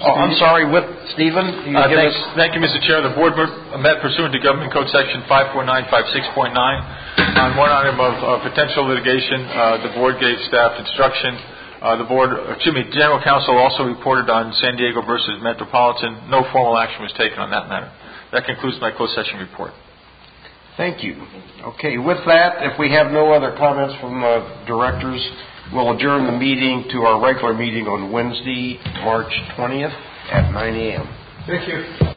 I'm sorry, with Stephen? Thank you, Mr. Chair. The board met pursuant to Government Code Section 54956.9 on one item of potential litigation. The board gave staff instruction. General counsel also reported on San Diego versus Metropolitan. No formal action was taken on that matter. That concludes my closed session report. Thank you. Okay, with that, if we have no other comments from directors, we'll adjourn the meeting to our regular meeting on Wednesday, March 20th at 9 a.m. Thank you.